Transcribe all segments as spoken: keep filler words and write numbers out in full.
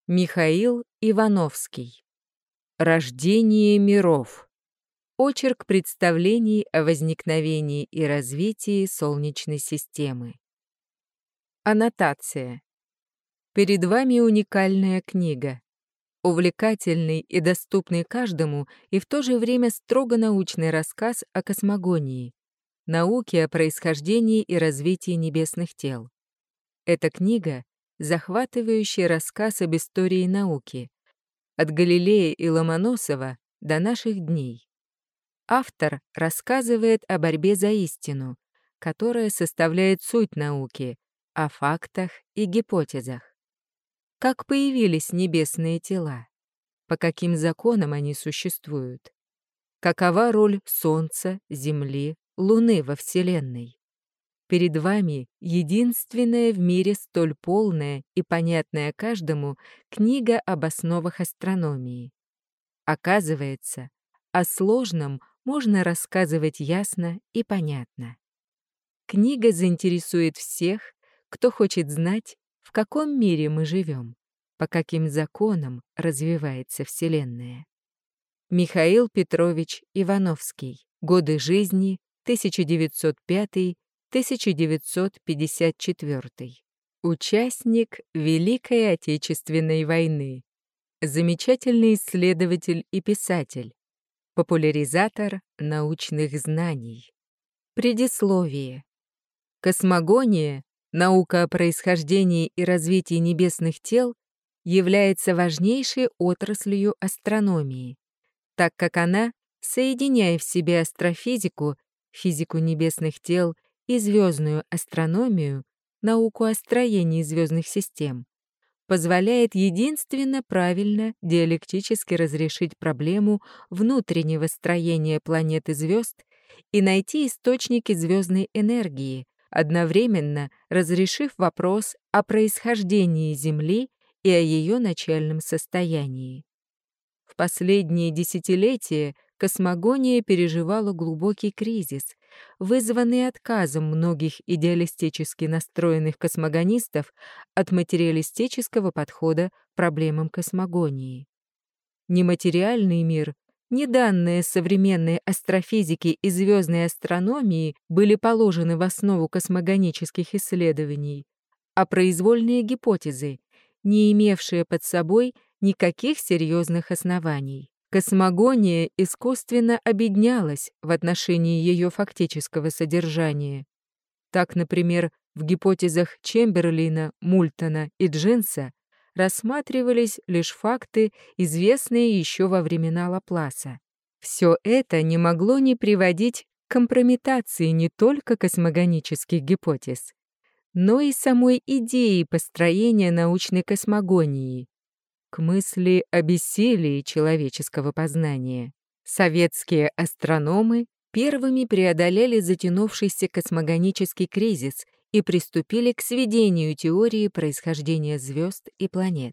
Михаил Ивановский. Рождение миров. Очерк представлений о возникновении и развитии Солнечной системы. Аннотация. Перед вами уникальная книга. Увлекательный и доступный каждому и в то же время строго научный рассказ о космогонии, науке о происхождении и развитии небесных тел. Эта книга — захватывающий рассказ об истории науки, от Галилея и Ломоносова до наших дней. Автор рассказывает о борьбе за истину, которая составляет суть науки, о фактах и гипотезах. Как появились небесные тела? По каким законам они существуют? Какова роль Солнца, Земли, Луны во Вселенной? Перед вами единственная в мире столь полная и понятная каждому книга об основах астрономии. Оказывается, о сложном можно рассказывать ясно и понятно. Книга заинтересует всех, кто хочет знать, в каком мире мы живем, по каким законам развивается Вселенная. Михаил Петрович Ивановский. Годы жизни тысяча девятьсот пятый — тысяча девятьсот пятьдесят четвёртый. Участник Великой Отечественной войны. Замечательный исследователь и писатель. Популяризатор научных знаний. Предисловие. Космогония, наука о происхождении и развитии небесных тел, является важнейшей отраслью астрономии, так как она, соединяя в себе астрофизику, физику небесных тел и звездную астрономию, науку о строении звездных систем, позволяет единственно правильно диалектически разрешить проблему внутреннего строения планет и звезд и найти источники звездной энергии, одновременно разрешив вопрос о происхождении Земли и о ее начальном состоянии. В последние десятилетия космогония переживала глубокий кризис, вызванный отказом многих идеалистически настроенных космогонистов от материалистического подхода к проблемам космогонии. Нематериальный мир, ни данные современной астрофизики и звездной астрономии были положены в основу космогонических исследований, а произвольные гипотезы, не имевшие под собой никаких серьезных оснований. Космогония искусственно обеднялась в отношении ее фактического содержания. Так, например, в гипотезах Чемберлина, Мультона и Джинса рассматривались лишь факты, известные еще во времена Лапласа. Все это не могло не приводить к компрометации не только космогонических гипотез, но и самой идеи построения научной космогонии, к мысли о бессилии человеческого познания. Советские астрономы первыми преодолели затянувшийся космогонический кризис и приступили к сведению теории происхождения звезд и планет.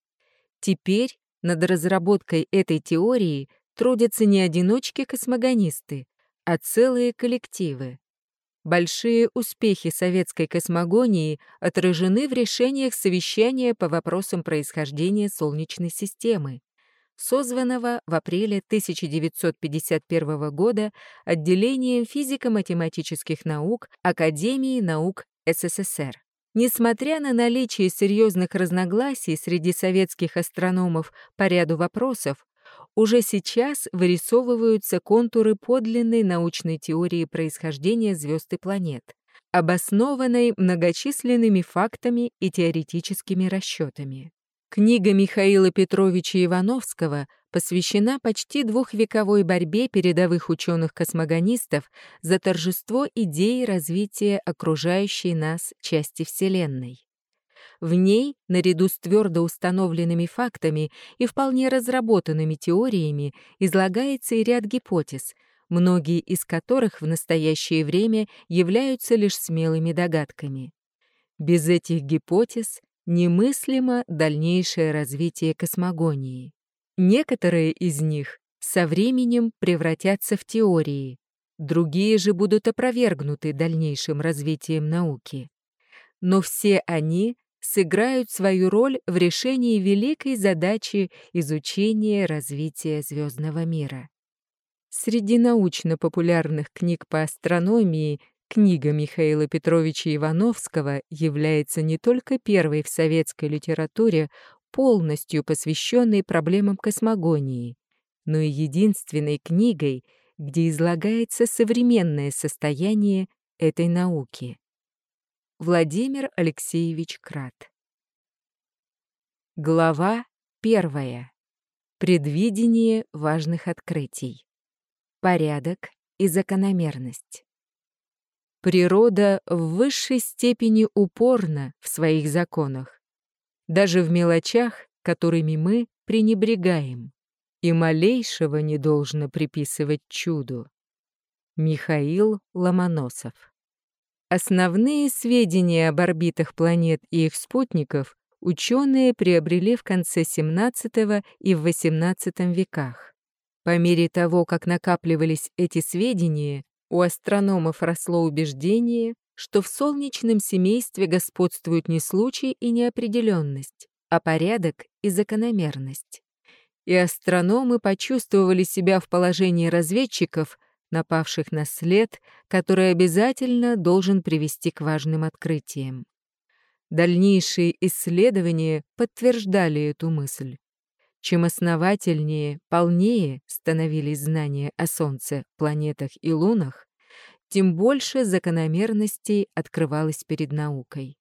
Теперь над разработкой этой теории трудятся не одиночки-космогонисты, а целые коллективы. Большие успехи советской космогонии отражены в решениях совещания по вопросам происхождения Солнечной системы, созванного в апреле тысяча девятьсот пятьдесят первого года отделением физико-математических наук Академии наук СССР. Несмотря на наличие серьезных разногласий среди советских астрономов по ряду вопросов, уже сейчас вырисовываются контуры подлинной научной теории происхождения звезд и планет, обоснованной многочисленными фактами и теоретическими расчетами. Книга Михаила Петровича Ивановского посвящена почти двухвековой борьбе передовых ученых-космогонистов за торжество идеи развития окружающей нас части Вселенной. В ней, наряду с твердо установленными фактами и вполне разработанными теориями, излагается и ряд гипотез, многие из которых в настоящее время являются лишь смелыми догадками. Без этих гипотез немыслимо дальнейшее развитие космогонии. Некоторые из них со временем превратятся в теории, другие же будут опровергнуты дальнейшим развитием науки. Но все они сыграют свою роль в решении великой задачи изучения развития звездного мира. Среди научно-популярных книг по астрономии книга Михаила Петровича Ивановского является не только первой в советской литературе, полностью посвященной проблемам космогонии, но и единственной книгой, где излагается современное состояние этой науки. Владимир Алексеевич Крат. Глава первая. Предвидение важных открытий. Порядок и закономерность. Природа в высшей степени упорна в своих законах, даже в мелочах, которыми мы пренебрегаем, и малейшего не должно приписывать чуду. Михаил Ломоносов. Основные сведения об орбитах планет и их спутников ученые приобрели в конце семнадцатого и в восемнадцатом веках. По мере того, как накапливались эти сведения, у астрономов росло убеждение, что в солнечном семействе господствуют не случай и неопределенность, а порядок и закономерность. И астрономы почувствовали себя в положении разведчиков, напавших на след, который обязательно должен привести к важным открытиям. Дальнейшие исследования подтверждали эту мысль. Чем основательнее, полнее становились знания о Солнце, планетах и лунах, тем больше закономерностей открывалось перед наукой.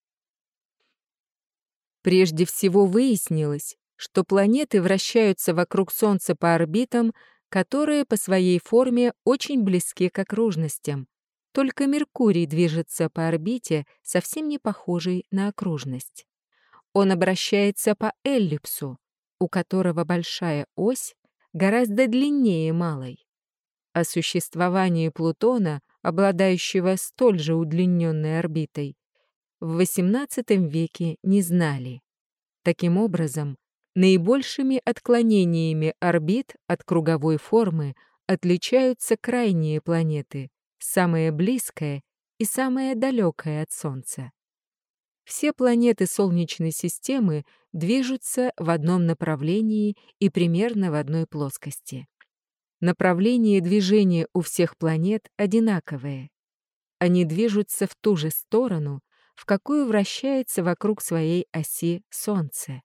Прежде всего выяснилось, что планеты вращаются вокруг Солнца по орбитам, которые по своей форме очень близки к окружностям. Только Меркурий движется по орбите, совсем не похожей на окружность. Он обращается по эллипсу, у которого большая ось гораздо длиннее малой. О существовании Плутона, обладающего столь же удлиненной орбитой, в восемнадцатом веке не знали. Таким образом, наибольшими отклонениями орбит от круговой формы отличаются крайние планеты, самая близкая и самая далекая от Солнца. Все планеты Солнечной системы движутся в одном направлении и примерно в одной плоскости. Направление движения у всех планет одинаковое. Они движутся в ту же сторону, в какую вращается вокруг своей оси Солнце.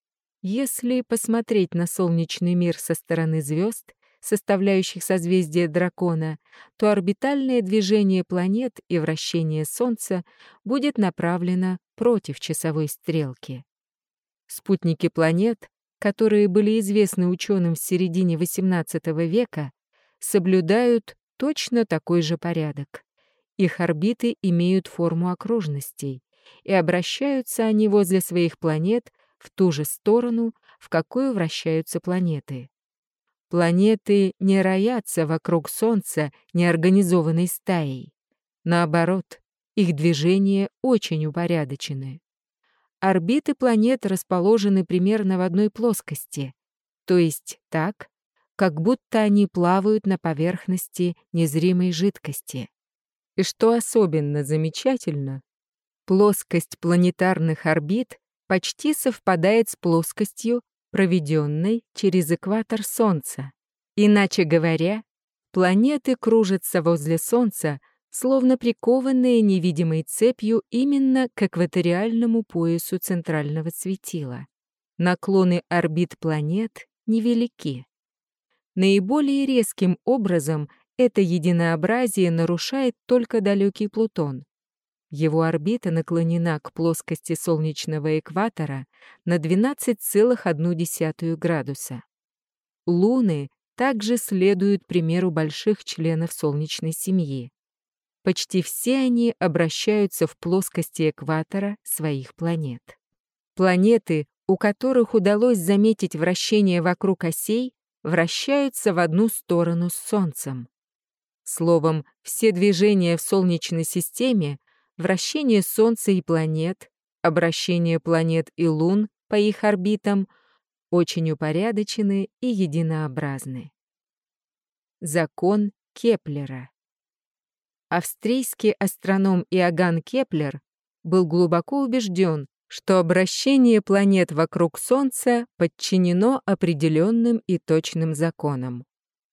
Если посмотреть на солнечный мир со стороны звезд, составляющих созвездие Дракона, то орбитальное движение планет и вращение Солнца будет направлено против часовой стрелки. Спутники планет, которые были известны ученым в середине восемнадцатого века, соблюдают точно такой же порядок. Их орбиты имеют форму окружностей, и обращаются они возле своих планет в ту же сторону, в какую вращаются планеты. Планеты не роятся вокруг Солнца неорганизованной стаей. Наоборот, их движения очень упорядочены. Орбиты планет расположены примерно в одной плоскости, то есть так, как будто они плавают на поверхности незримой жидкости. И что особенно замечательно, плоскость планетарных орбит почти совпадает с плоскостью, проведенной через экватор Солнца. Иначе говоря, планеты кружатся возле Солнца, словно прикованные невидимой цепью именно к экваториальному поясу центрального светила. Наклоны орбит планет невелики. Наиболее резким образом это единообразие нарушает только далекий Плутон. Его орбита наклонена к плоскости солнечного экватора на двенадцать целых одну десятую градуса. Луны также следуют примеру больших членов Солнечной семьи. Почти все они обращаются в плоскости экватора своих планет. Планеты, у которых удалось заметить вращение вокруг осей, вращаются в одну сторону с Солнцем. Словом, все движения в Солнечной системе, вращение Солнца и планет, обращение планет и лун по их орбитам очень упорядочены и единообразны. Закон Кеплера. Австрийский астроном Иоганн Кеплер был глубоко убежден, что обращение планет вокруг Солнца подчинено определенным и точным законам.